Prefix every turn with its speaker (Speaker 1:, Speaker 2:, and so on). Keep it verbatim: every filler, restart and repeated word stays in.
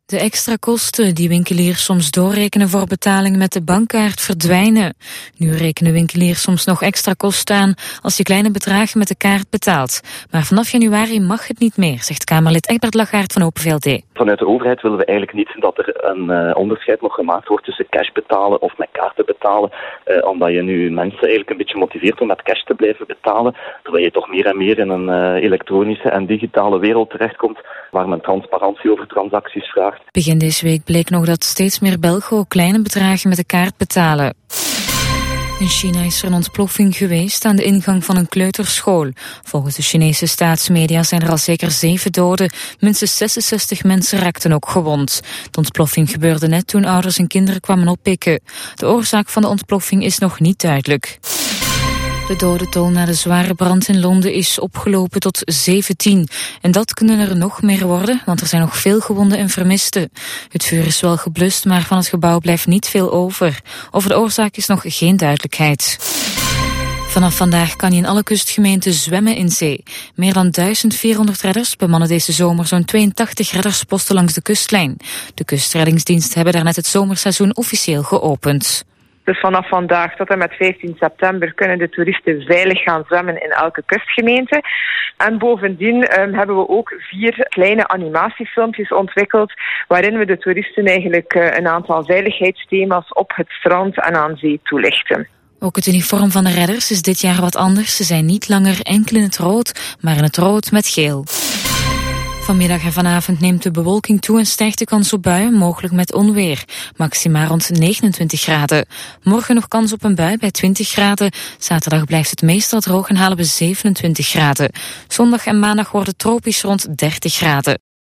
Speaker 1: De extra kosten die winkeliers soms doorrekenen voor betaling met de bankkaart verdwijnen. Nu rekenen winkeliers soms nog extra kosten aan als je kleine bedragen met de kaart betaalt. Maar vanaf januari mag het niet meer, zegt Kamerlid Egbert Lagaert van Open V L D.
Speaker 2: Vanuit de overheid willen we eigenlijk niet dat er een uh, onderscheid nog gemaakt wordt tussen cash betalen of met kaarten betalen. Uh, omdat je nu mensen eigenlijk een beetje motiveert om met cash te blijven betalen. Terwijl je toch meer en meer in een uh, elektronische en digitale wereld terechtkomt waar men transparantie over transacties vraagt.
Speaker 1: Begin deze week bleek nog dat steeds meer Belgen ook kleine bedragen met de kaart betalen. In China is er een ontploffing geweest aan de ingang van een kleuterschool. Volgens de Chinese staatsmedia zijn er al zeker zeven doden. Minstens zesenzestig mensen raakten ook gewond. De ontploffing gebeurde net toen ouders en kinderen kwamen oppikken. De oorzaak van de ontploffing is nog niet duidelijk. De dodental na de zware brand in Londen is opgelopen tot zeventien. En dat kunnen er nog meer worden, want er zijn nog veel gewonden en vermisten. Het vuur is wel geblust, maar van het gebouw blijft niet veel over. Over de oorzaak is nog geen duidelijkheid. Vanaf vandaag kan je in alle kustgemeenten zwemmen in zee. Meer dan duizend vierhonderd redders bemannen deze zomer zo'n tweeëntachtig reddersposten langs de kustlijn. De kustreddingsdiensten hebben daar net het zomerseizoen officieel geopend.
Speaker 3: Dus vanaf vandaag tot en met vijftien september kunnen de toeristen veilig gaan zwemmen in elke kustgemeente. En bovendien um, hebben we ook vier kleine animatiefilmpjes ontwikkeld waarin we de toeristen eigenlijk uh, een aantal veiligheidsthema's op het strand en aan zee toelichten.
Speaker 1: Ook het uniform van de redders is dit jaar wat anders. Ze zijn niet langer enkel in het rood, maar in het rood met geel. Vanmiddag en vanavond neemt de bewolking toe en stijgt de kans op buien, mogelijk met onweer. Maxima rond negenentwintig graden. Morgen nog kans op een bui bij twintig graden. Zaterdag blijft het meestal droog en halen we zevenentwintig graden. Zondag en maandag wordt het tropisch rond dertig graden.